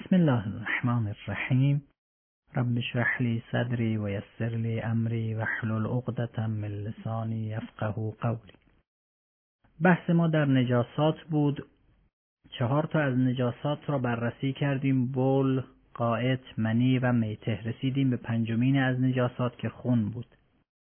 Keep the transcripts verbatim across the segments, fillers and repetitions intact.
بسم الله الرحمن الرحیم. رب اشرح لی صدری و یسر لی امری واحلل عقدة من لسانی یفقهوا قولی. بحث ما در نجاسات بود. چهار تا از نجاسات را بررسی کردیم: بول، غائط، منی و میته. رسیدیم به پنجمین از نجاسات که خون بود.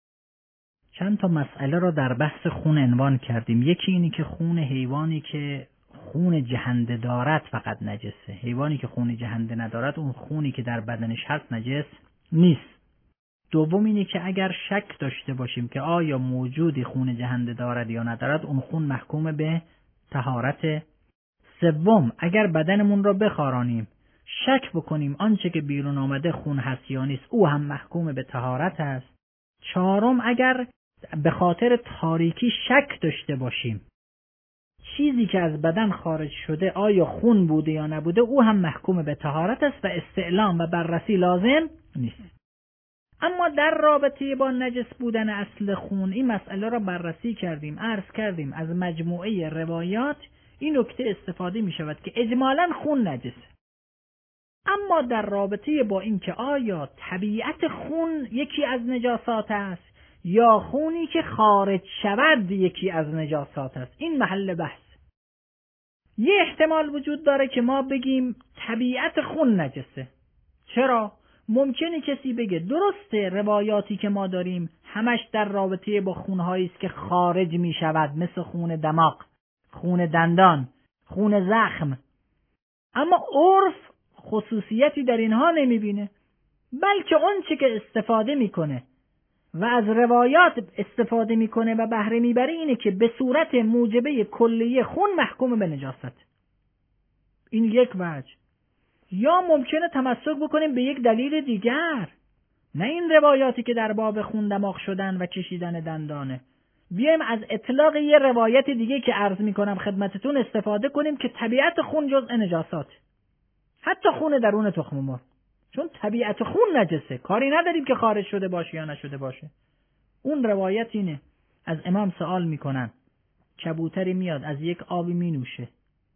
چند تا مسئله را در بحث خون عنوان کردیم. یکی اینی که خون حیوانی که خون جهنده دارد فقط نجسه. حیوانی که خون جهنده ندارد، اون خونی که در بدنش هست نجس نیست. دوم اینی که اگر شک داشته باشیم که آیا موجودی خون جهنده دارد یا ندارد، اون خون محکوم به طهارت. سوم، اگر بدنمون را بخارانیم شک بکنیم آنچه که بیرون آمده خون هست یا نیست، او هم محکوم به طهارت است. چهارم، اگر به خاطر تاریکی شک داشته باشیم چیزی که از بدن خارج شده آیا خون بوده یا نبوده، او هم محکوم به طهارت است و استعلام و بررسی لازم نیست. اما در رابطه با نجس بودن اصل خون این مسئله را بررسی کردیم. عرض کردیم از مجموعه روایات این نکته استفاده می شود که اجمالاً خون نجسه. اما در رابطه با این که آیا طبیعت خون یکی از نجاسات است یا خونی که خارج شود یکی از نجاسات است، این محل بحث. یه احتمال وجود داره که ما بگیم طبیعت خون نجسه. چرا؟ ممکنه کسی بگه درسته روایاتی که ما داریم همش در رابطه با خونهایی است که خارج می شود، مثل خون دماغ، خون دندان، خون زخم، اما عرف خصوصیتی در اینها نمی بینه، بلکه اون چه که استفاده میکنه و از روایات استفاده میکنه و بهره میبره اینه که به صورت موجبه کلیه خون محکوم به نجاست. این یک وجه. یا ممکنه تمسک بکنیم به یک دلیل دیگر، نه این روایاتی که در باب خون دماغ شدن و کشیدن دندانه. بیایم از اطلاق یه روایت دیگه که عرض میکنم خدمتتون استفاده کنیم که طبیعت خون جزء نجاسات، حتی خون درون تخم مرغ، چون طبیعت خون نجسه، کاری نداریم که خارج شده باشه یا نشده باشه. اون روایت اینه، از امام سوال میکنن کبوتری میاد از یک آبی مینوشه،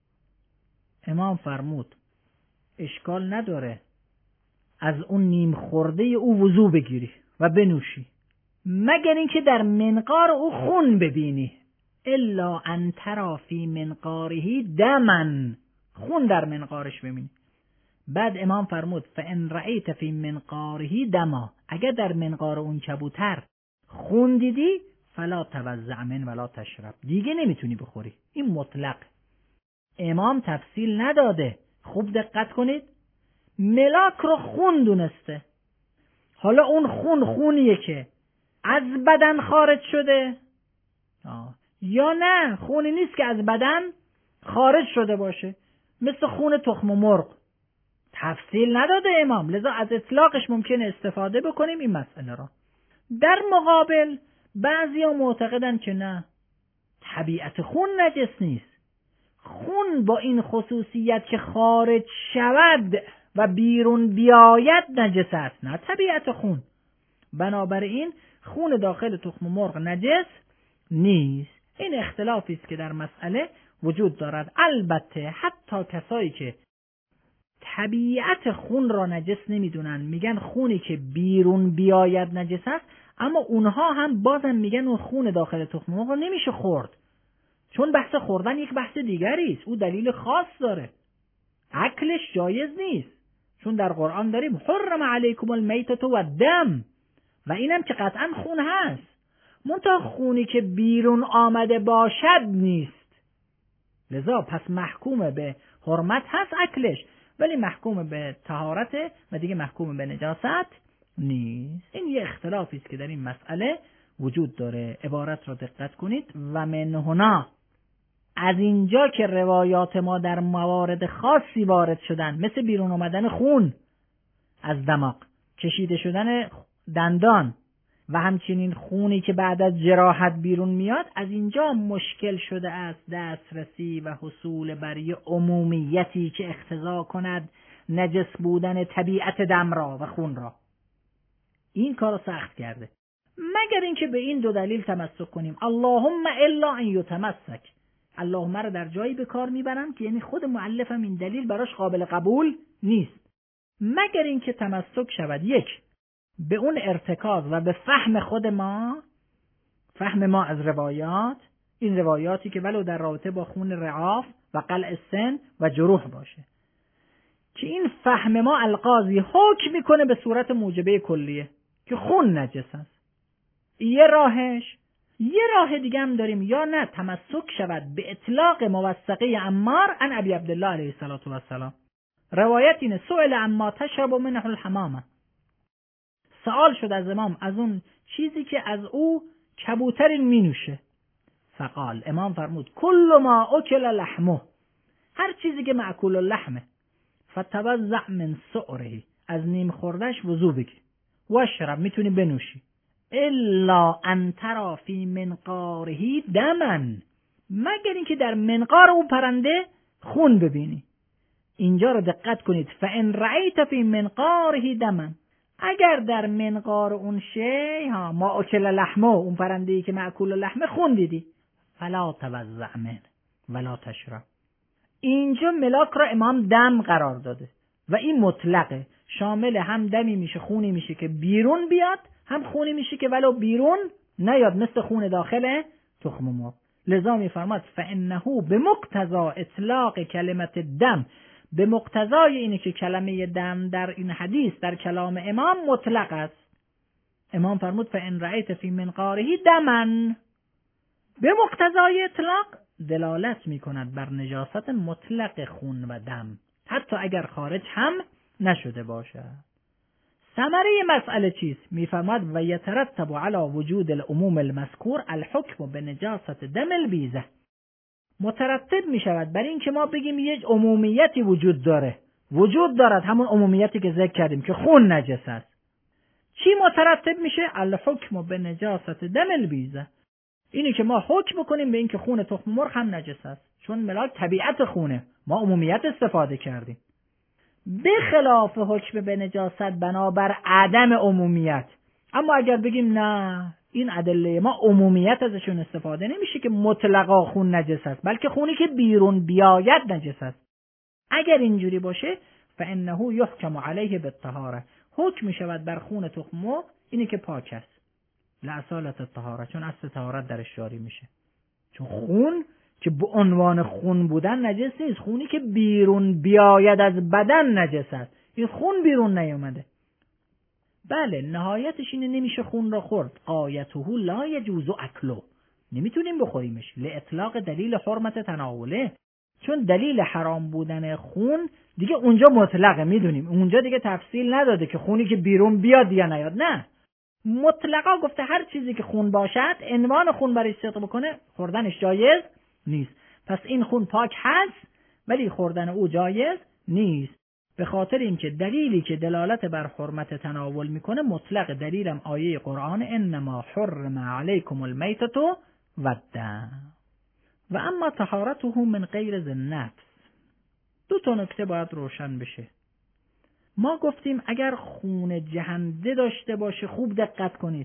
امام فرمود اشکال نداره از اون نیم خورده او وضو بگیری و بنوشی، مگر اینکه در منقار او خون ببینی، الا ان تری فی منقاره دمن، خون در منقارش ببینی. بعد امام فرمود فان رأیت فی منقاره دما، اگر در منقار اون کبوتر خون دیدی فلا توزع من ولا تشرب، دیگه نمیتونی بخوری. این مطلق، امام تفصیل نداده. خوب دقت کنید، ملاک رو خون دونسته. حالا اون خون خونیه که از بدن خارج شده آه. یا نه خونی نیست که از بدن خارج شده باشه، مثل خون تخم مرغ. تفصیل نداده امام، لذا از اطلاقش ممکنه استفاده بکنیم این مسئله را. در مقابل بعضیا معتقدن که نه، طبیعت خون نجس نیست، خون با این خصوصیت که خارج شود و بیرون بیاید نجس است، نه طبیعت خون. بنابراین خون داخل تخم مرغ نجس نیست. این اختلافی است که در مسئله وجود دارد. البته حتی کسایی که طبیعت خون را نجس نمیدونن، میگن خونی که بیرون بیاید نجس است، اما اونها هم بازم میگن اون خون داخل تخم مرغ نمیشه خورد، چون بحث خوردن یک بحث دیگری است، او دلیل خاص داره، اکلش جایز نیست، چون در قرآن داریم حرم علیکم المیتة و الدم، و اینم که قطعا خون هست، منتها خونی که بیرون آمده باشد نیست. لذا پس محکوم به حرمت هست اکلش، ولی محکوم به طهارت و دیگه محکوم به نجاست نیست. این یه اختلافی است که در این مسئله وجود داره. عبارت را دقت کنید. و من هنا، از اینجا که روایات ما در موارد خاصی وارد شدن، مثل بیرون آمدن خون از دماغ، کشیده شدن دندان و همچنین خونی که بعد از جراحت بیرون میاد، از اینجا مشکل شده است دسترسی و حصول بر یه عمومیتی که اقتضا کند نجس بودن طبیعت دم را و خون را. این کارو سخت کرده، مگر اینکه به این دو دلیل تمسک کنیم. اللهم الا ان یتمسک، اللهم رو در جایی به کار میبرن که یعنی خود مؤلف هم این دلیل براش قابل قبول نیست، مگر اینکه تمسک شود یک به اون ارتکاز و به فهم خود ما، فهم ما از روایات، این روایاتی که ولو در رابطه با خون رعاف و قلع سن و جروح باشه، که این فهم ما القاضی حکم میکنه به صورت موجبه کلیه که خون نجس است. یه راهش. یه راه دیگه هم داریم، یا نه تمسک شود به اطلاق موثقه عمار عن ابی عبدالله علیه السلام. روایت اینه سئل عما تشرب منه الحمامه، سوال شد از امام از اون چیزی که از او کبوتر می نوشه. فقال، امام فرمود کل ما اکل لحمه، هر چیزی که مأکول اللحمه، فتوضع من سعره، از نیم خوردش وضو بگیر، واشرب، میتونی بنوشی، الا ان ترى فی منقاره دمن، مگر اینکه در منقار اون پرنده خون ببینی. اینجا رو دقت کنید، فان رأیت فی منقاره دمن، اگر در منقار اون شی ها ما اکل لحمه، اون پرنده‌ای که مأکول لحمه، خون دیدی، فلا توضع من ولا تشرب. اینجا ملاک را امام دم قرار داده و این مطلقه، شامل هم دمی میشه خونی میشه که بیرون بیاد، هم خونی میشه که ولو بیرون نیاد، مثل خون داخل تخم مرغ. لذا میفرماد فانه بمقتضا اطلاق کلمت دم، به مقتضای اینه که کلمه دم در این حدیث در کلام امام مطلق است. امام فرمود فان رأیت فی منقاره دمن، به مقتضای اطلاق دلالت میکند بر نجاست مطلق خون و دم، حتی اگر خارج هم نشده باشد. ثمره مسئله چیست؟ میفرماد و یترتب علی وجود العموم المذکور الحکم بنجاست دم البیضه، مترتب می شود بر این که ما بگیم یک عمومیتی وجود داره، وجود دارد همون عمومیتی که ذکر کردیم که خون نجس است. چی مترتب میشه؟ الحکم بنجاست دم البیضه، اینی که ما حکم کنیم به این که خون تخم مرغ هم نجس است، چون ملاک طبیعت خونه، ما عمومیت استفاده کردیم، به خلاف حکم به نجاست بنابر عدم عمومیت. اما اگر بگیم نه این ادله ما عمومیت ازشون استفاده نمیشه که مطلقا خون نجس است، بلکه خونی که بیرون بیاید نجس است، اگر اینجوری باشه فانه یحکم علیه بالطهاره، حکم میشود بر خون تخم مرغ اینی که پاک است، لاصالت الطهاره، چون اصل طهارت درش جاری میشه، چون خون که به عنوان خون بودن نجس نیست، خونی که بیرون بیاید از بدن نجس است، این خون بیرون نیومده. بله نهایتش اینه نمیشه خون را خورد، آیته لا یجوز اکلو، نمیتونیم بخوریمش، لاطلاق دلیل حرمت تناوله، چون دلیل حرام بودن خون دیگه اونجا مطلقه، میدونیم اونجا دیگه تفصیل نداده که خونی که بیرون بیاد یا نیاد، نه مطلقا گفته هر چیزی که خون باشد عنوان خون برای صدق بکنه خوردنش جایز نیست. پس این خون پاک هست ولی خوردن او جایز نیست، به خاطر اینکه دلیلی که دلالت بر حرمت تناول میکنه مطلق، دلیلم آیه قرآن انما حرم علیکم المیتة و الدم و اما طهارته من غیر النفس. دو تا نکته باید روشن بشه. ما گفتیم اگر خون جهنده داشته باشه، خوب دقت کنید،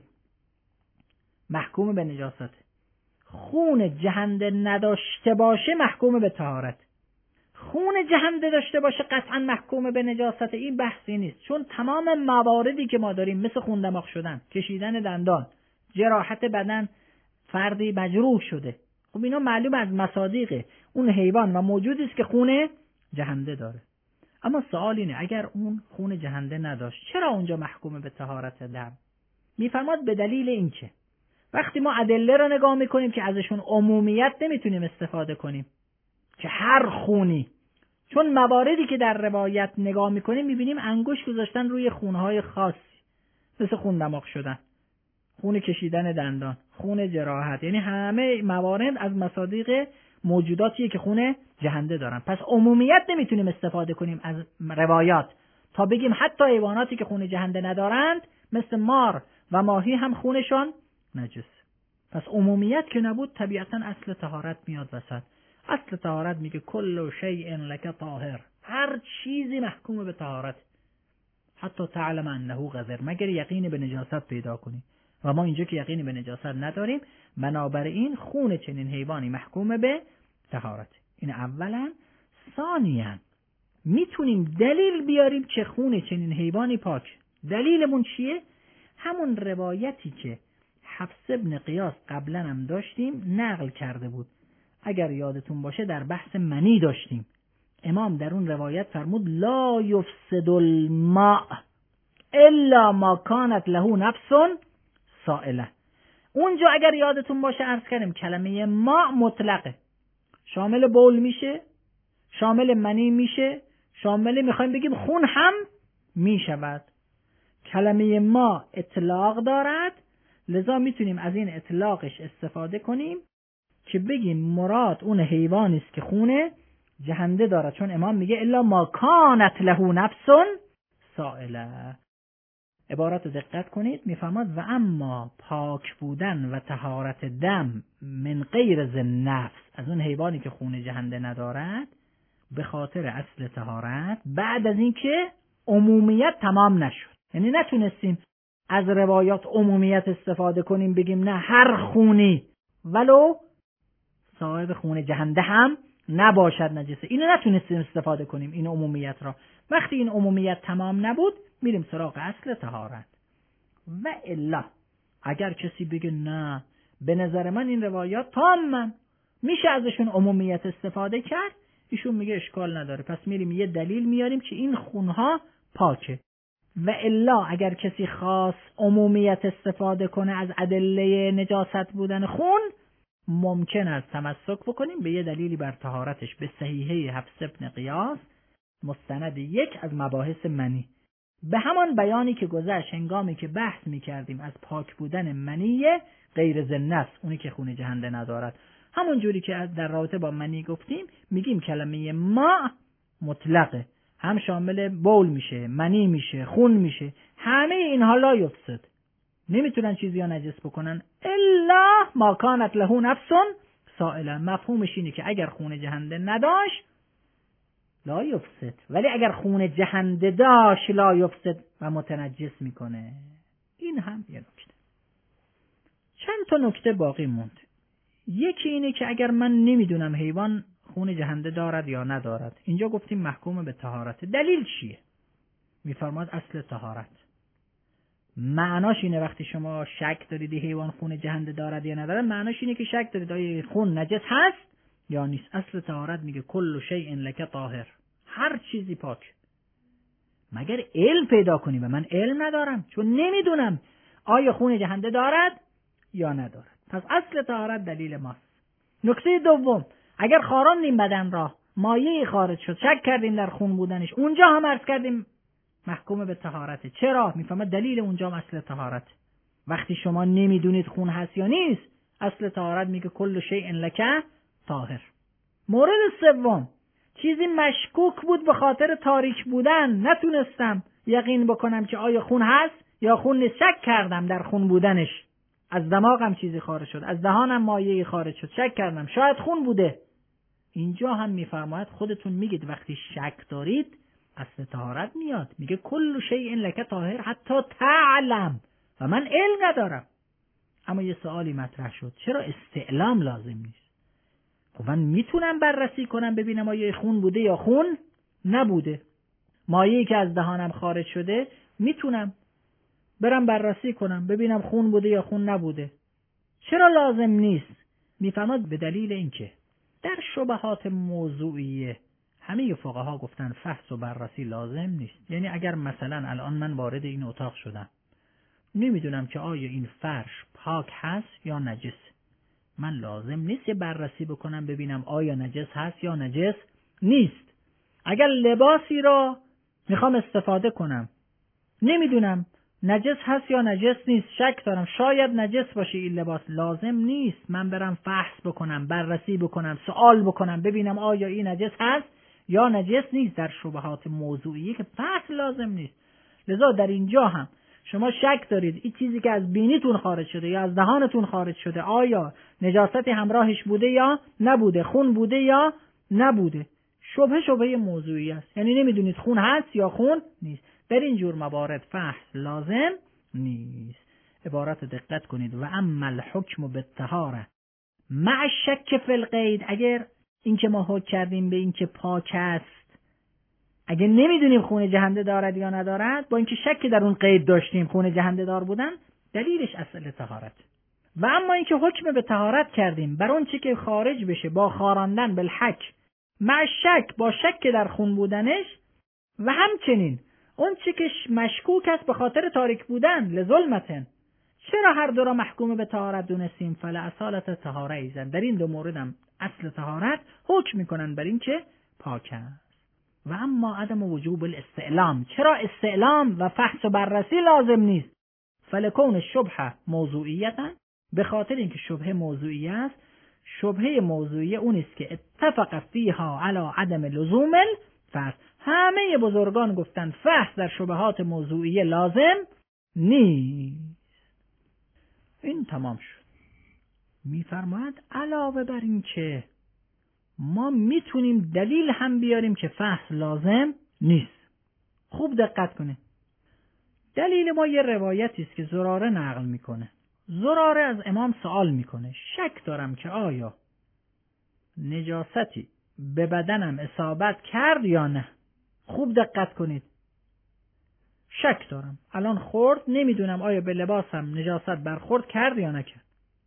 محکوم به نجاست، خون جهنده نداشته باشه محکوم به طهارت. خون جهنده داشته باشه قطعا محکوم به نجاست، این بحثی نیست، چون تمام مواردی که ما داریم مثل خون دماغ شدن، کشیدن دندان، جراحت بدن، فردی مجروح شده، خب اینا معلوم از مصادیق اون حیوان و موجودی است که خون جهنده داره. اما سوال اینه اگر اون خون جهنده نداشت چرا اونجا محکوم به طهارت دم؟ میفرماد به دلیل اینکه وقتی ما ادله رو نگاه میکنیم که ازشون عمومیت نمیتونیم استفاده کنیم که هر خونی، چون مواردی که در روایت نگاه میکنیم میبینیم انگشت گذاشتن روی خونهای خاصی، مثل خون دماغ شدن، خون کشیدن دندان، خون جراحت، یعنی همه موارد از مصادیق موجوداتیه که خون جهنده دارن. پس عمومیت نمیتونیم استفاده کنیم از روایات تا بگیم حتی حیواناتی که خون جهنده ندارند مثل مار و ماهی هم خونشان نجس. پس عمومیت که نبود طبیعتا اصل طهارت میاد وسط. اصل طهارت میگه کل شیء لک طاهر، هر چیزی محکوم به طهارت، حتی تعلم انه قذر، مگر یقین به نجاست پیدا کنی، و ما اینجا که یقین به نجاست نداریم، بنابراین خون چنین حیوانی محکوم به طهارت. این اولا. ثانیاً میتونیم دلیل بیاریم که خون چنین حیوانی پاک. دلیلمون چیه؟ همون روایتی که حفص ابن قیاس قبلا هم داشتیم نقل کرده بود. اگر یادتون باشه در بحث منی داشتیم. امام در اون روایت فرمود لا یفسد الماء الا ما کانت له نفس سائله. اونجا اگر یادتون باشه عرض کردیم کلمه ما مطلقه، شامل بول میشه، شامل منی میشه، شامل میخوایم بگیم خون هم میشود. کلمه ما اطلاق دارد، لذا میتونیم از این اطلاقش استفاده کنیم که بگیم مراد اون حیوانی است که خون جهنده دارد، چون امام میگه الا ما کانت له نفس سائله. عبارت دقت کنید، میفهمد و اما پاک بودن و طهارت دم من غیر ذی نفس، از اون حیوانی که خون جهنده ندارد، به خاطر اصل طهارت بعد از اینکه عمومیت تمام نشد. یعنی نتونستیم از روایات عمومیت استفاده کنیم بگیم نه هر خونی ولو صاحب خون جهنده هم نباشد نجسه. اینو نتونستیم استفاده کنیم این عمومیت را. وقتی این عمومیت تمام نبود میریم سراغ اصل طهارت. و الا اگر کسی بگه نه به نظر من این روایات تمام میشه ازشون عمومیت استفاده کرد، ایشون میگه اشکال نداره، پس میریم یه دلیل میاریم که این خونها پاکه. و الا اگر کسی خاص عمومیت استفاده کنه از ادله نجاست بودن خون، ممکن است تمسک بکنیم به یه دلیلی بر طهارتش به صحیحه حفص ابن قیاس مستند یک از مباحث منی. به همان بیانی که گذشت هنگامی که بحث میکردیم از پاک بودن منی غیر ذی نفس، اونی که خون جهنده ندارد، همون جوری که از در رابطه با منی گفتیم میگیم کلمه ما مطلقه، هم شامل بول میشه، منی میشه، خون میشه، همه اینها لا یفسد، نمیتونن چیزی ها نجس بکنن الا ما کانت له نفس سائله. مفهومش اینه که اگر خون جهنده نداشت لا یفسد، ولی اگر خون جهنده داشت لا یفسد و متنجس میکنه. این هم یه نکته. چند تا نکته باقی موند. یکی اینه که اگر من نمیدونم حیوان خون جهنده دارد یا ندارد، اینجا گفتیم محکوم به طهارت. دلیل چیه؟ میفرماد اصل طهارت. معناش اینه وقتی شما شک دارید حیوان خون جهنده دارد یا ندارد، معناش اینه که شک دارید آیا خون نجس هست یا نیست. اصل طهارت میگه کل شیء لک طاهر، هر چیزی پاک، مگر علم پیدا کنی. و من علم ندارم چون نمیدونم آیا خون جهنده دارد یا ندارد. پس اصل طهارت دلیل ماست. نکته دوم، اگر خاراندیم بدن را، مایه خارج شد، شک کردیم در خون بودنش، اونجا هم عرض کردیم محکوم به طهارته. چرا؟ میفهمه دلیل اونجا اصل طهارت. وقتی شما نمیدونید خون هست یا نیست، اصل طهارت میگه کل شیء لک طاهر. مورد سوم، چیزی مشکوک بود به خاطر تاریک بودن، نتونستم یقین بکنم که آیا خون هست یا خون نیست، شک کردم در خون بودنش، از دماغم چیزی خارج شد، از دهانم مایعی خارج شد، شک کردم شاید خون بوده. اینجا هم میفرماید خودتون میگید وقتی شک دارید اصل طهارت میاد، میگه کل شیء لک طاهر حتی تعلم، و من علم ندارم. اما یه سوالی مطرح شد، چرا استعلام لازم نیست؟ خب من میتونم بررسی کنم ببینم آیا خون بوده یا خون نبوده. مایعی که از دهانم خارج شده میتونم برم بررسی کنم ببینم خون بوده یا خون نبوده. چرا لازم نیست؟ میفهمد به دلیل اینکه در شبهات موضوعیه همه فقها گفتن فحص و بررسی لازم نیست. یعنی اگر مثلا الان من وارد این اتاق شدم، نمیدونم که آیا این فرش پاک هست یا نجس، من لازم نیست یه بررسی بکنم ببینم آیا نجس هست یا نجس نیست. اگر لباسی را میخوام استفاده کنم، نمیدونم نجس هست یا نجس نیست، شک دارم شاید نجس باشه این لباس، لازم نیست من برم فحص بکنم، بررسی بکنم، سوال بکنم ببینم آیا این نجس هست یا نجس نیست. در شبهات موضوعی که فحص لازم نیست. لذا در اینجا هم شما شک دارید این چیزی که از بینیتون خارج شده یا از دهانتون خارج شده آیا نجاستی همراهش بوده یا نبوده، خون بوده یا نبوده، شبهه شبهه موضوعی است. یعنی نمیدونید خون هست یا خون نیست. در این جور موارد فحص لازم نیست. عبارت دقت کنید. و اما الحکم بالطهاره مع الشک فی القید، اگر این که ما حکم کردیم به این که پاک است، اگه نمیدونیم خون جهنده دارد یا ندارد، با اینکه شک در اون قید داشتیم خون جهنده دار بودن، دلیلش اصل طهارت. و اما اینکه حکم به طهارت کردیم بر اون چی که خارج بشه با خاراندن بالحک مع شک، با شک در خون بودنش، و همچنین اون چی که مشکوک است به خاطر تاریک بودن لظلمتن، چرا هر دو را محکوم به طهارت دونستیم؟ فلا اصالت طهاره ایزن، در این دو مورد هم اصل طهارت حکم میکنن بر این که پاک است. و اما عدم وجوب الاستعلام، چرا استعلام و فحص و بررسی لازم نیست؟ فلکون شبهه موضوعیتا، به خاطر اینکه شبهه موضوعی است. شبهه موضوعی اون است که اتفق فیها علی عدم لزوم الفحص، همه بزرگان گفتن فحص در شبهات موضوعی لازم نیست. این تمام شد. میفرماید علاوه بر این که ما میتونیم دلیل هم بیاریم که فحص لازم نیست. خوب دقت کنه. دلیل ما یه روایتی است که زراره نقل میکنه. زراره از امام سوال میکنه شک دارم که آیا نجاستی به بدنم اصابت کرد یا نه. خوب دقت کنید. شک دارم، الان خورد، نمیدونم آیا به لباسم نجاست برخورد کرد یا نکرد.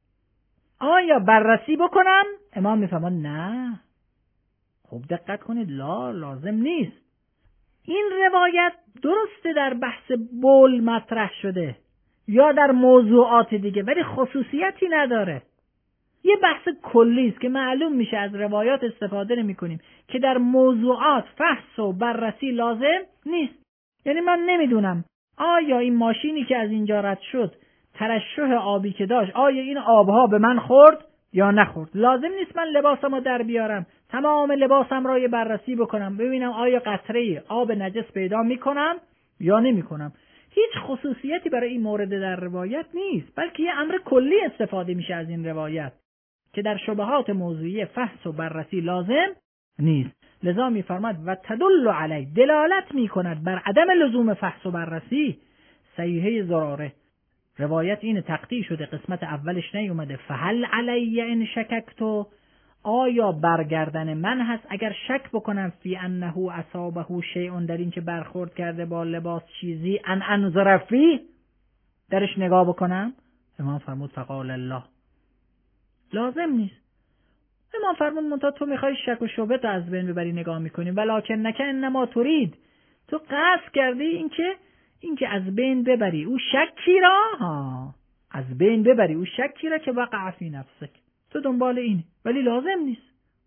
آیا بررسی بکنم؟ امام میفهمد نه. خوب دقت کنید، لا لازم نیست. این روایت درسته در بحث بول مطرح شده یا در موضوعات دیگه، ولی خصوصیتی نداره. یه بحث کلی است که معلوم میشه از روایات استفاده نمی‌کنیم که در موضوعات فحص و بررسی لازم نیست. یعنی من نمیدونم آیا این ماشینی که از اینجا رد شد ترشح آبی که داشت، آیا این آبها به من خورد یا نخورد. لازم نیست من لباسمو در بیارم، تمام لباسم را یه بررسی بکنم ببینم آیا قطره آب نجس پیدا میکنم یا نمیکنم. هیچ خصوصیتی برای این مورد در روایت نیست، بلکه یه امر کلی استفاده میشه از این روایت که در شبهات موضوعی فحص و بررسی لازم نیست. لذا میفرماد و تدل علی، دلالت میکند بر عدم لزوم فحص و بررسی صحیحه زراره. روایت این تقطیع شده، قسمت اولش نیومده فهل علی ان شککتو، آیا برگردن من هست اگر شک بکنم فی انه اصابه شیء، در این که برخورد کرده با لباس چیزی، ان انظر فی، درش نگاه بکنم. امام فرمود فقال الله، لازم نیست. امام فرمود منتها تو میخوای شک و شبهه تو از بین ببری نگاه میکنی، ولکن نک انما ترید، تو قصد کردی این که این که از بین ببری او شکی را، ها از بین ببری او شکی را که وقع فی نفسک، تو دنبال اینه، ولی لازم نیست.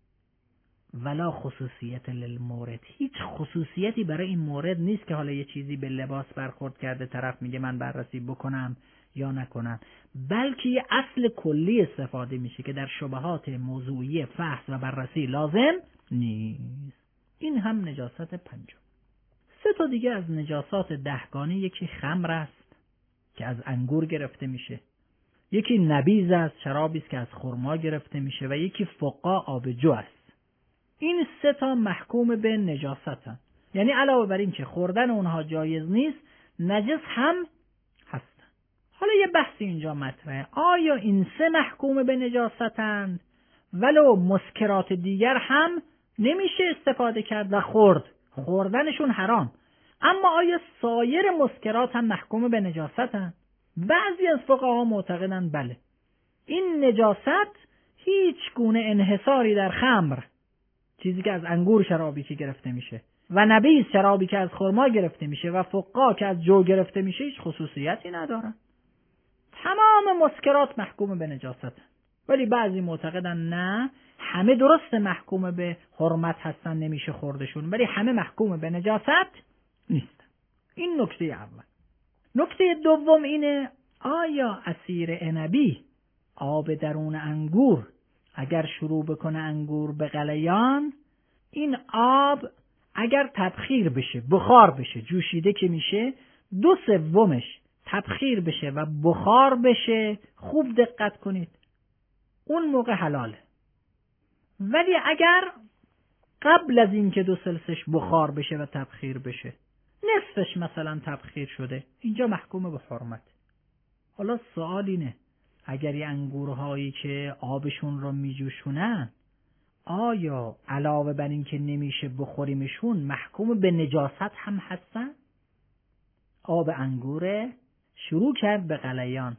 ولا خصوصیت للمورد، هیچ خصوصیتی برای این مورد نیست که حالا یه چیزی به لباس برخورد کرده طرف میگه من بررسی بکنم یا نکنم، بلکه یه اصل کلی استفاده میشه که در شبهات موضوعی فحص و بررسی لازم نیست. این هم نجاست پنجم. سه تا دیگه از نجاسات دهگانه، یکی خمر است که از انگور گرفته میشه، یکی نبیذ است، شرابی است که از خرما گرفته میشه، و یکی فقا، آبجو است. این سه تا محکوم به نجاستن، یعنی علاوه بر این که خوردن اونها جایز نیست، نجس هم هستن. حالا یه بحثی اینجا مطرحه، آیا این سه محکوم به نجاستند ولو مسکرات دیگر هم نمیشه استفاده کرد و خورد، خوردنشون حرام، اما آیا سایر مسکرات هم محکوم به نجاستند؟ بعضی از فقها معتقدند بله، این نجاست هیچ گونه انحصاری در خمر، چیزی که از انگور شرابی که گرفته میشه، و نبیذ شرابی که از خرما گرفته میشه، و فقا که از جو گرفته میشه، هیچ خصوصیتی ندارن. تمام مسکرات محکوم به نجاست. ولی بعضی معتقدن نه، همه درست محکوم به حرمت هستن، نمیشه خوردشون، ولی همه محکوم به نجاست نیست. این نکته اول. نکته دوم اینه، آیا عصیر عنبی، آب درون انگور، اگر شروع بکنه انگور به غلیان، این آب اگر تبخیر بشه، بخار بشه، جوشیده که میشه، دو سومش تبخیر بشه و بخار بشه، خوب دقت کنید، اون موقع حلاله. ولی اگر قبل از اینکه دو سلسش بخار بشه و تبخیر بشه، نصفش مثلا تبخیر شده، اینجا محکوم به حرمت. حالا سوال اینه، اگر این انگورهایی که آبشون رو میجوشونن، آیا علاوه بر این که نمیشه بخوریمشون محکوم به نجاست هم هستن؟ آب انگوره شروع کرد به غلیان،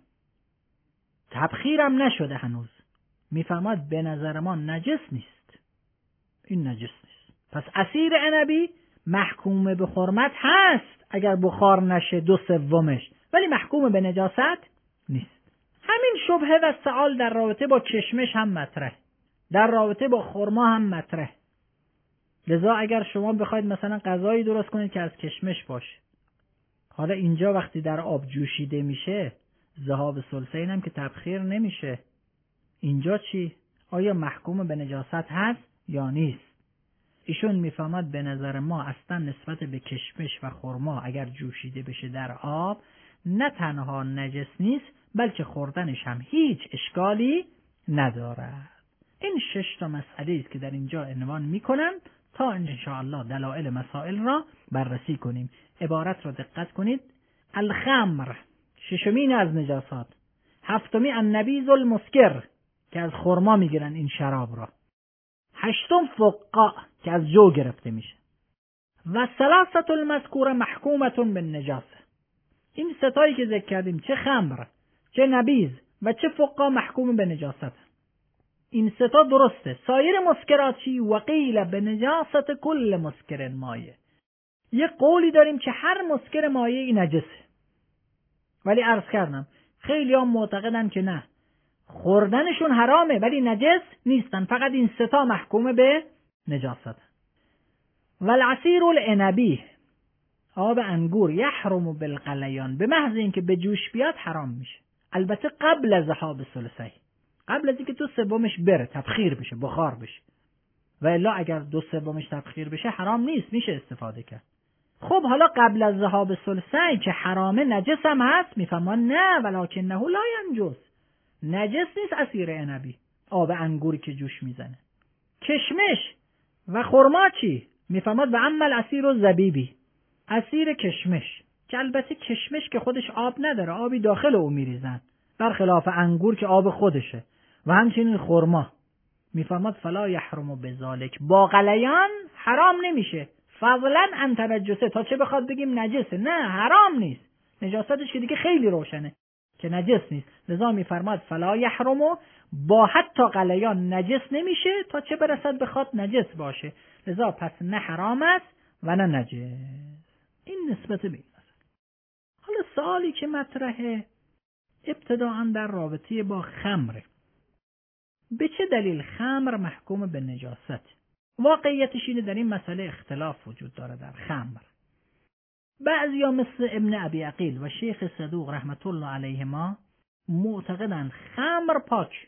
تبخیرم نشده هنوز، میفرماد به نظر ما نجس نیست، این نجس نیست. پس عصیر عنبی محکوم به حرمت هست اگر بخار نشه دو سومش، ولی محکوم به نجاست نیست. همین شبهه و سوال در رابطه با کشمش هم مطرح، در رابطه با خرما هم مطرح. لذا اگر شما بخواید مثلا غذایی درست کنید که از کشمش باشه، حالا اینجا وقتی در آب جوشیده میشه ذهاب ثلثین هم که تبخیر نمیشه، اینجا چی؟ آیا محکوم به نجاست هست یا نیست؟ ایشون میفهمد به نظر ما اصلا نسبت به کشمش و خرما اگر جوشیده بشه در آب نه تنها نجس نیست بلکه خوردنش هم هیچ اشکالی ندارد. این شش تا مسئله است که در اینجا عنوان میکنم تا انشاءالله دلائل مسائل را بررسی کنیم. عبارت را دقت کنید: الخمر ششمین از نجاسات، هفتمی النبیذ المسکر که از خرما میگیرن این شراب را، هشتم فقاع که از جو گرفته میشه، و ثلاثه المذکوره محکومتون بالنجاسه. این ستایی که ذکر کردیم، چه خمر، چه نبیذ و چه فقاع، محکوم به نجاست. این ستا درسته. سایر مسکرات چی؟ وقیل به نجاست کل مسکر مایه. یه قولی داریم که هر مسکر مایه ای نجسه، ولی عرض کردم خیلی هم معتقدن که نه، خوردنشون حرامه ولی نجس نیستن، فقط این ستا محکوم به نجاست. والعصیر العنبی، آب انگور، یحرم بالغلیان، به محض اینکه به جوش بیاد حرام میشه، البته قبل از ذهاب ثلثی، قبل از اینکه دو سومش بره تبخیر بشه، بخار بشه، و الا اگر دو سومش تبخیر بشه حرام نیست، میشه استفاده کرد. خب حالا قبل از ذهاب ثلثی که حرامه نجس هم هست، میفهمان نه ولکنه لا ینجس، نجس نیست عصیر عنبی، آب انگوری که جوش میزنه. کشمش و خرما چی؟ میفهمد و اما العصیر الزبیبی، عصیر کشمش، که البته کشمش که خودش آب نداره، آبی داخل او میریزن، برخلاف انگور که آب خودشه، و همچنین خرما. میفهمد فلا یحرم بذالک، با غلیان حرام نمیشه، فضلا عن تنجسه، تا چه بخواد بگیم نجسه، نه حرام نیست، نجاستش که دیگه خیلی روشنه که نجس نیست. لذا میفرماد فلا یحرم، با حتی غلیان نجس نمیشه تا چه برسد بخواد نجس باشه، لذا پس نه حرام است و نه نجس. این نسبت به این است. حالا سوالی که مطرحه ابتداعا در رابطه با خمر، به چه دلیل خمر محکوم به نجاست؟ واقعیتش اینه در این مسئله اختلاف وجود داره در خمر. بعضیا مثل ابن ابی عقیل و شیخ صدوق رحمت الله علیهما معتقدند خمر پاک،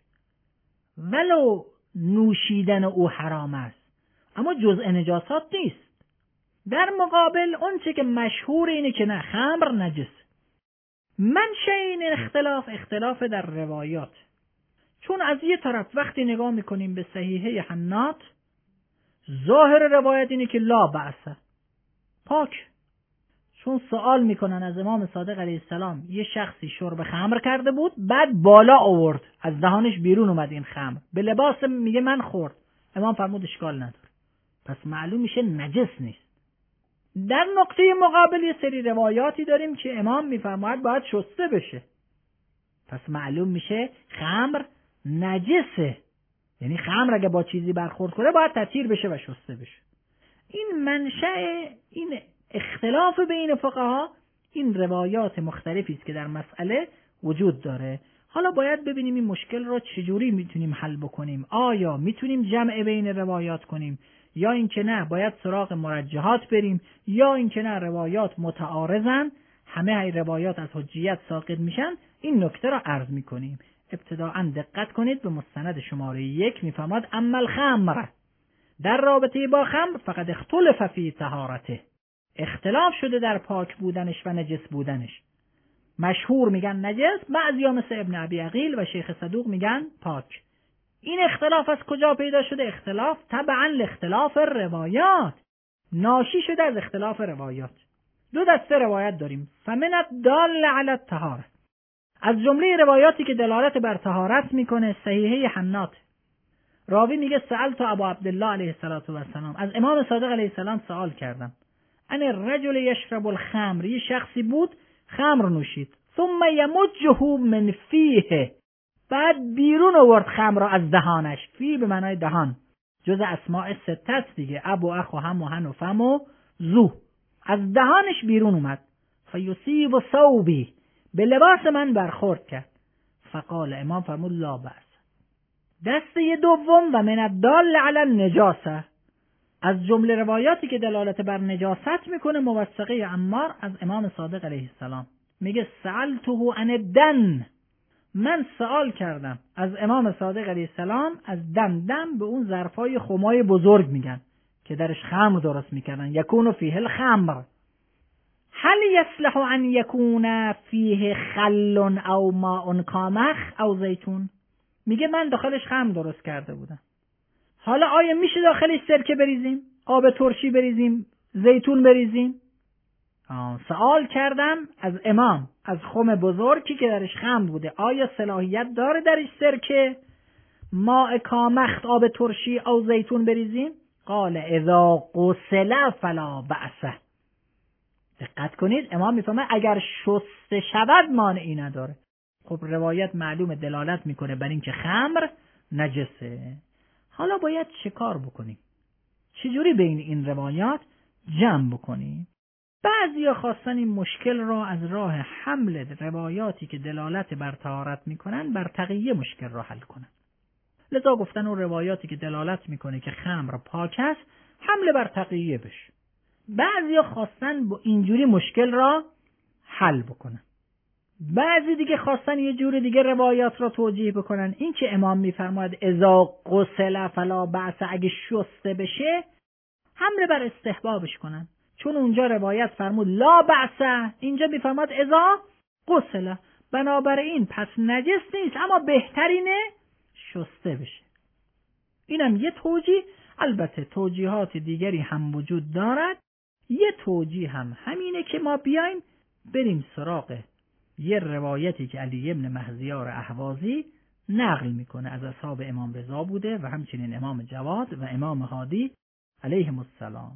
ولو نوشیدن او حرام است، اما جزء نجاسات نیست. در مقابل اون چه که مشهور اینه که نه، خمر نجس. منشأ این اختلاف اختلاف در روایات، چون از یه طرف وقتی نگاه میکنیم به صحیحه حنات، ظاهر روایت اینه که لا بأس، پاک. چون سوال میکنن از امام صادق علیه السلام، یه شخصی شرب خمر کرده بود، بعد بالا آورد، از دهانش بیرون اومد این خمر، به لباس میگه من خورد، امام فرمود اشکال نداره، پس معلوم میشه نجس نیست. در نقطه مقابل یه سری روایاتی داریم که امام میفرماید باید شسته بشه، پس معلوم میشه خمر نجسه، یعنی خمر اگه با چیزی برخورد کنه باید تطهیر بشه و شسته بشه. این منشأ این اختلاف بین فقها این روایات مختلفی است که در مسئله وجود داره. حالا باید ببینیم این مشکل را چجوری میتونیم حل بکنیم. آیا میتونیم جمع بین روایات کنیم، یا اینکه نه باید سراغ مرجحات بریم، یا اینکه نه روایات متعارضن، همه روایات از حجیت ساقط میشن. این نکته را عرض میکنیم. ابتداءً دقت کنید به مستند شماره یک، میفرماد اما الخمر، در رابطه با خمر فقط اختلف فی طهارته، اختلاف شده در پاک بودنش و نجس بودنش. مشهور میگن نجس، بعضیا مثل ابن ابی عقیل و شیخ صدوق میگن پاک. این اختلاف از کجا پیدا شده؟ اختلاف تبعا لاختلاف روایات، ناشی شده از اختلاف روایات. دو دسته روایت داریم، فمن الدال علی الطهاره، از جمله روایاتی که دلالت بر طهارت میکنه صحیحه حنات، راوی میگه سألت ابا عبدالله علیه السلام، از امام صادق علیه السلام سوال کردم. ان الرجل یشرب الخمر، یه شخصی بود خمر نوشید، ثم یمجه من فیه، بعد بیرون آورد خمر را از دهانش. فی به معنای دهان، جز اسماء سته است دیگه، اب و اخ و هم و هن و فم و زو، از دهانش بیرون اومد. فیصیب و ثوبی، به لباس من برخورد کرد. فقال، امام فرمود لا بأس. دسته دوم و من الدال علی النجاسه، از جمله روایاتی که دلالت بر نجاست میکنه موثقه عمار از امام صادق علیه السلام. میگه سألته عن الدن، من سوال کردم از امام صادق علیه السلام از دم. دم به اون ظرفای خمای بزرگ میگن که درش خمر درست میکردن، یکون فیه الخمر. هل یصلح ان یکون فیه خل او ماء کامخ او زیتون؟ میگه من داخلش خمر درست کرده بودم، حالا آیا میشه داخلش سرکه بریزیم، آب ترشی بریزیم، زیتون بریزیم؟ آه. سوال کردم از امام از خم بزرگی که درش خمر بوده، آیا صلاحیت داره درش سرکه، ماء کامخت، آب ترشی او زیتون بریزیم؟ قال اذا غسل فلا بأس. دقت کنید، امام میفهمه اگر شسته شود مانعی نداره. خب روایت معلوم دلالت میکنه بر اینکه خمر نجسه. حالا باید چه کار بکنیم؟ چجوری بین این روایات جمع بکنیم؟ بعضیا خواستن این مشکل را از راه حمل روایاتی که دلالت بر طهارت میکنن بر تقیه مشکل را حل کنن. لذا گفتن اون روایاتی که دلالت میکنه که خمر پاک است حمله بر تقیه بشه. بعضیا خواستن با اینجوری مشکل را حل بکنن. بعضی دیگه خواستن یه جور دیگه روایات را توجیه بکنن. این که امام میفرماید اذا غسل فلا بأس، اگه شسته بشه حمله بر استحبابش کنن، چون اونجا روایت فرمود لا بأس، اینجا میفرماید اذا غسل، بنابراین پس نجس نیست اما بهترینه شسته بشه. اینم یه توجیه. البته توجیهات دیگری هم وجود دارد. یه توجیه هم همینه که ما بیایم بریم سراغ یه روایتی که علی ابن مهزیار اهوازی نقل میکنه از اصحاب امام رضا بوده و همچنین امام جواد و امام هادی علیهم السلام.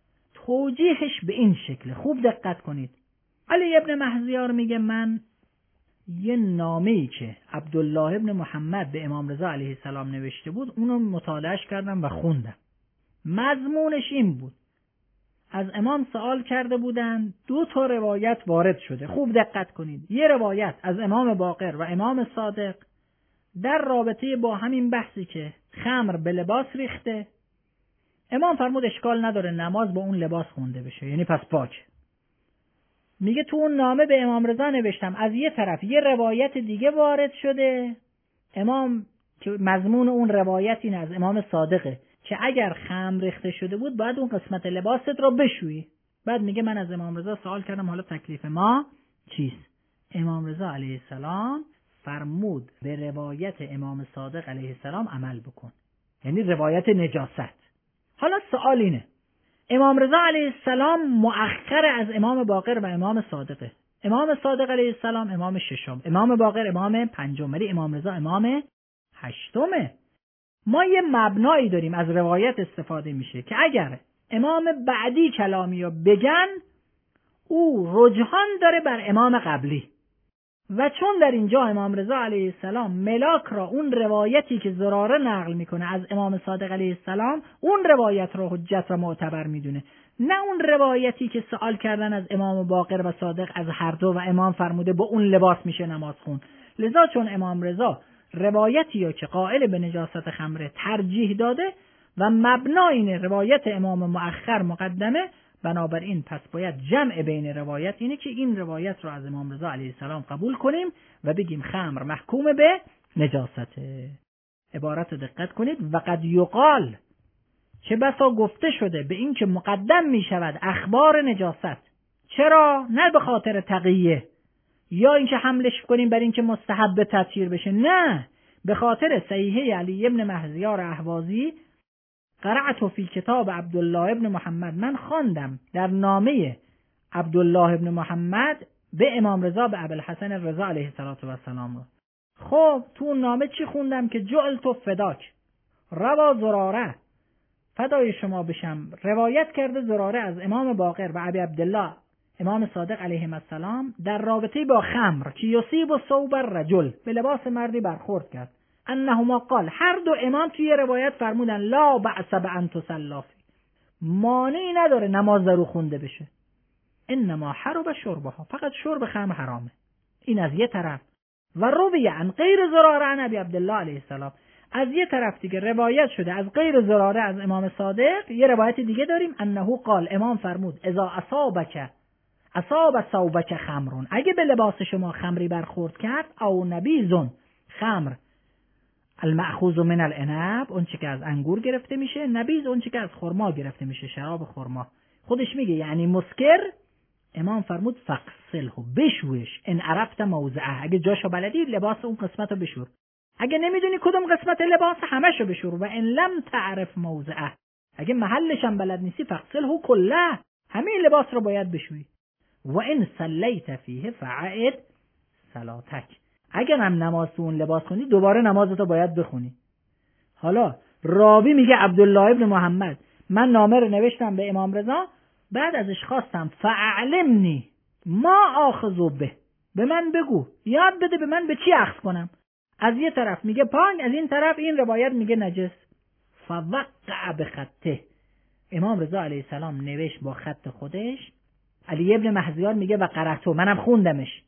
توجیهش به این شکل، خوب دقت کنید. علی ابن مهزیار میگه من یه نامه‌ای که عبدالله ابن محمد به امام رضا علیه السلام نوشته بود اونو مطالعهش کردم و خوندم. مضمونش این بود: از امام سوال کرده بودن، دو تا روایت وارد شده. خوب دقت کنید. یه روایت از امام باقر و امام صادق در رابطه با همین بحثی که خمر به لباس ریخته. امام فرمود اشکال نداره نماز با اون لباس خونده بشه، یعنی پس پاک. میگه تو اون نامه به امام رضا نوشتم از یه طرف یه روایت دیگه وارد شده، امام که مضمون اون روایت این از امام صادقه که اگر خمر ریخته شده بود باید اون قسمت لباست رو بشویی. بعد میگه من از امام رضا سوال کردم حالا تکلیف ما چیست؟ امام رضا علیه السلام فرمود به روایت امام صادق علیه السلام عمل بکن، یعنی روایت نجاست. حالا سوال اینه، امام رضا علیه السلام مؤخر از امام باقر و امام صادقه. امام صادق علیه السلام امام ششم، امام باقر امام پنجم، ولی امام رضا امام هشتمه. ما یه مبنایی داریم از روایت استفاده میشه که اگر امام بعدی کلامی رو بگن او رجحان داره بر امام قبلی، و چون در اینجا امام رضا علیه السلام ملاک را اون روایتی که زراره نقل میکنه از امام صادق علیه السلام اون روایت را حجت را معتبر میدونه، نه اون روایتی که سوال کردن از امام باقر و صادق از هر دو و امام فرموده با اون لباس میشه نماز خون. لذا چون امام رضا روایتی یا که قائل به نجاست خمره ترجیح داده و مبنای روایت امام مؤخر مقدمه، بنابراین پس باید جمع بین روایت اینه که این روایت رو از امام رضا علیه السلام قبول کنیم و بگیم خمر محکوم به نجاسته. عبارت دقت کنید. و قد یقال، چه بسا گفته شده به این که مقدم می شود اخبار نجاست. چرا؟ نه به خاطر تقیه یا اینکه حملش کنیم بر اینکه مستحب تطهیر بشه، نه، به خاطر صحیحه علی ابن مهزیار اهوازی قرأت فی کتاب عبدالله ابن محمد، من خواندم در نامه عبدالله ابن محمد به امام رضا به ابوالحسن رضا علیه السلام رو. خب تو نامه چی خوندم؟ که جعلت فداک، روا زراره، فدای شما بشم، روایت کرده زراره از امام باقر و ابی عبدالله امام صادق علیهم السلام در رابطه با خمر که یصیب و صوب الرجل، به لباس مردی برخورد کرد، انهما قال، هر دو امام توی روایت فرمودن لا بأس بأن تصلی فیه، مانعی نداره نماز در او خونده بشه، انما حرم شربها، فقط شرب خمر حرامه. این از یه طرف. و روی عن غیر زراره عن ابی عبدالله علیه السلام، از یه طرف دیگه روایت شده از غیر زراره از امام صادق، یه روایت دیگه داریم انه قال، امام فرمود اذا اصابک اصاب ثوبک خمرون، اگه به لباس شما خمری برخورد کرد، او نبیذون، خمر المأخوذ من العنب، اون چی که از انگور گرفته میشه، نبیذ اون چی که از خرما گرفته میشه، شراب خرما. خودش میگه یعنی مسکر، امام فرمود فغسله، بشویش، ان عرفت موضعه، اگه جاشو بلدی لباس اون قسمتو بشور، اگه نمیدونی کدوم قسمت لباس همشو بشور، و ان لم تعرف موضعه، اگه محلش هم بلد نیستی فغسله کله، همه لباس رو باید بشویی. و ان صلیت فیه فعد صلاتک، اگر هم نماز تو اون لباس خونی دوباره نمازتو باید بخونی. حالا راوی میگه عبدالله ابن محمد، من نامه رو نوشتم به امام رضا، بعد ازش خواستم فعلمنی ما آخذو به، به من بگو، یاد بده به من به چی اخذ کنم. از یه طرف میگه پانگ، از این طرف این روایت میگه نجس. فوقع بخطه، امام رضا علیه السلام نوشت با خط خودش. علی ابن مهذیار میگه و قرأتو، منم خوندمش،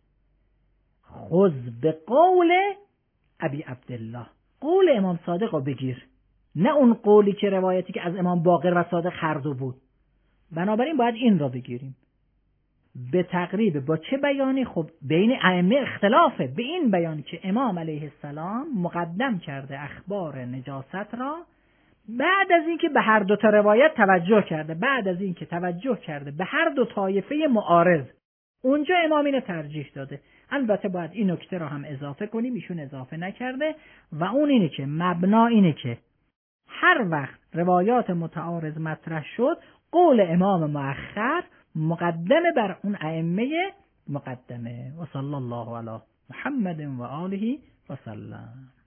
خذ به قول ابی عبدالله، قول امام صادق رو بگیر، نه اون قولی که روایتی که از امام باقر و صادق هر دو بود. بنابراین باید این را بگیریم. به تقریب با چه بیانی؟ خب بین ائمه اختلافه، به این بیانی که امام علیه السلام مقدم کرده اخبار نجاست را، بعد از اینکه به هر دو تا روایت توجه کرده، بعد از اینکه توجه کرده به هر دو طایفه معارض، اونجا امام اینو ترجیح داده. البته باید این نکته را هم اضافه کنیم، ایشون اضافه نکرده، و اون اینه که مبنا اینه که هر وقت روایات متعارض مطرح شد، قول امام مؤخر مقدمه بر اون ائمه مقدمه. و صلی الله علی محمد و آله و سلم.